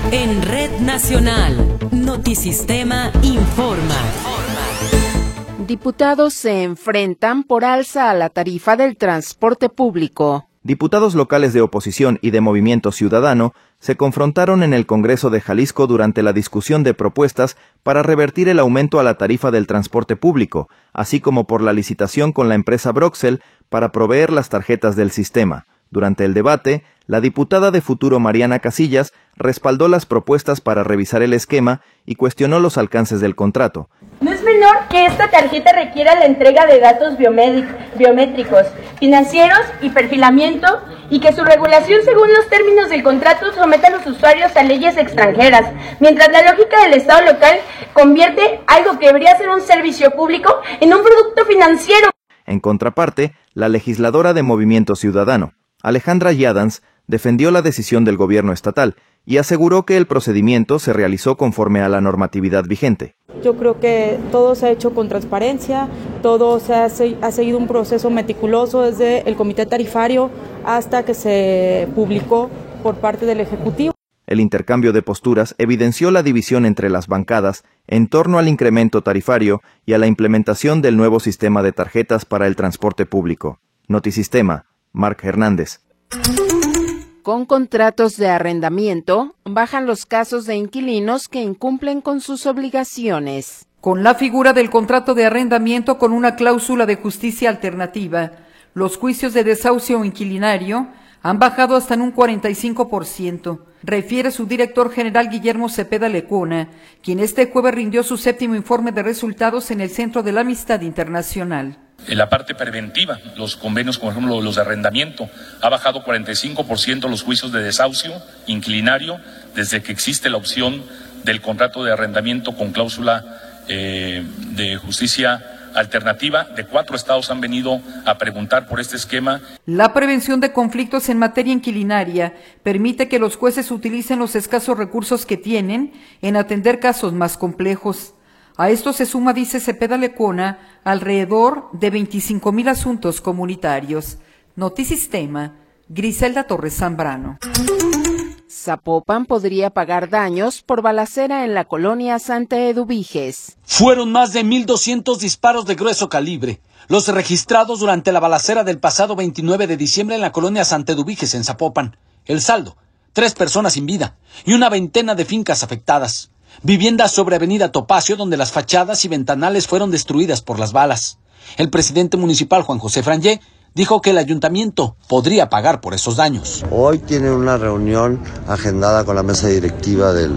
En Red Nacional, Notisistema informa. Diputados se enfrentan por alza a la tarifa del transporte público. Diputados locales de oposición y de Movimiento Ciudadano se confrontaron en el Congreso de Jalisco durante la discusión de propuestas para revertir el aumento a la tarifa del transporte público, así como por la licitación con la empresa Broxel para proveer las tarjetas del sistema. Durante el debate, la diputada de Futuro Mariana Casillas respaldó las propuestas para revisar el esquema y cuestionó los alcances del contrato. No es menor que esta tarjeta requiera la entrega de datos biométricos, financieros y perfilamiento, y que su regulación según los términos del contrato someta a los usuarios a leyes extranjeras, mientras la lógica del Estado local convierte algo que debería ser un servicio público en un producto financiero. En contraparte, la legisladora de Movimiento Ciudadano, Alejandra Yadans, defendió la decisión del gobierno estatal y aseguró que el procedimiento se realizó conforme a la normatividad vigente. Yo creo que todo se ha hecho con transparencia, todo ha seguido un proceso meticuloso desde el comité tarifario hasta que se publicó por parte del Ejecutivo. El intercambio de posturas evidenció la división entre las bancadas en torno al incremento tarifario y a la implementación del nuevo sistema de tarjetas para el transporte público. Notisistema, Marc Hernández. Con contratos de arrendamiento, bajan los casos de inquilinos que incumplen con sus obligaciones. Con la figura del contrato de arrendamiento con una cláusula de justicia alternativa, los juicios de desahucio inquilinario han bajado hasta en un 45%, refiere su director general Guillermo Cepeda Lecona, quien este jueves rindió su 7º informe de resultados en el Centro de la Amistad Internacional. En la parte preventiva, los convenios, por ejemplo, los de arrendamiento, ha bajado 45% los juicios de desahucio inquilinario desde que existe la opción del contrato de arrendamiento con cláusula de justicia alternativa. De 4 estados han venido a preguntar por este esquema. La prevención de conflictos en materia inquilinaria permite que los jueces utilicen los escasos recursos que tienen en atender casos más complejos. A esto se suma, dice Cepeda Lecona, alrededor de 25,000 asuntos comunitarios. Notisistema, Griselda Torres Zambrano. Zapopan podría pagar daños por balacera en la colonia Santa Eduviges. Fueron más de 1,200 disparos de grueso calibre los registrados durante la balacera del pasado 29 de diciembre en la colonia Santa Eduviges en Zapopan. El saldo, 3 personas sin vida y una veintena de fincas afectadas. Viviendas sobre Avenida Topacio, donde las fachadas y ventanales fueron destruidas por las balas. El presidente municipal, Juan José Frangé, dijo que el ayuntamiento podría pagar por esos daños. Hoy tiene una reunión agendada con la mesa directiva el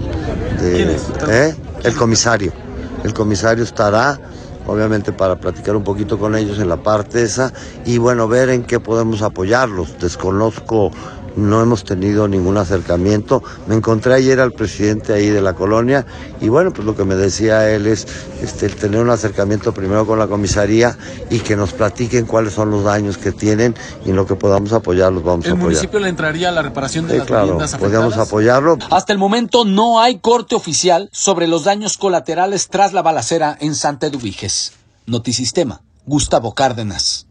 comisario. El comisario estará, obviamente, para platicar un poquito con ellos en la parte esa y, bueno, ver en qué podemos apoyarlos. Desconozco. No hemos tenido ningún acercamiento. Me encontré ayer al presidente ahí de la colonia y bueno, pues lo que me decía él es el tener un acercamiento primero con la comisaría y que nos platiquen cuáles son los daños que tienen y en lo que podamos apoyarlos vamos a apoyar. ¿El municipio le entraría a la reparación de las viviendas afectadas? Podríamos apoyarlo. Hasta el momento no hay corte oficial sobre los daños colaterales tras la balacera en Santa Eduviges. Notisistema, Gustavo Cárdenas.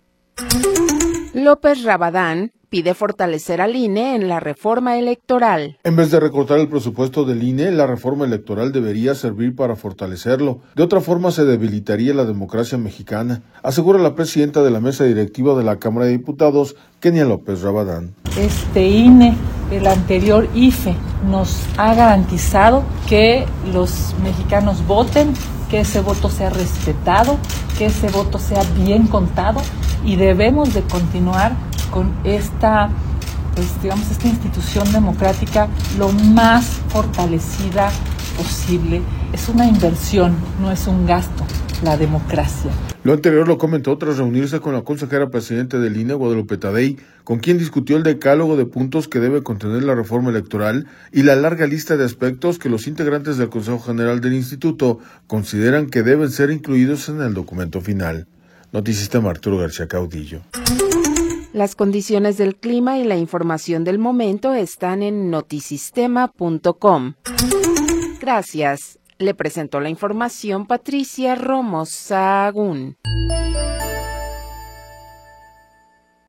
López Rabadán pide fortalecer al INE en la reforma electoral. En vez de recortar el presupuesto del INE, la reforma electoral debería servir para fortalecerlo. De otra forma se debilitaría la democracia mexicana, asegura la presidenta de la mesa directiva de la Cámara de Diputados, Kenia López Rabadán. Este INE, el anterior IFE, nos ha garantizado que los mexicanos voten, que ese voto sea respetado, que ese voto sea bien contado y debemos de continuar con esta institución democrática lo más fortalecida posible. Es una inversión, no es un gasto, la democracia. Lo anterior lo comentó tras reunirse con la consejera presidente del INE, Guadalupe Tadei, con quien discutió el decálogo de puntos que debe contener la reforma electoral y la larga lista de aspectos que los integrantes del Consejo General del Instituto consideran que deben ser incluidos en el documento final. Notisistema, Arturo García Caudillo. Las condiciones del clima y la información del momento están en notisistema.com. Gracias. Le presentó la información Patricia Romo Sahagún.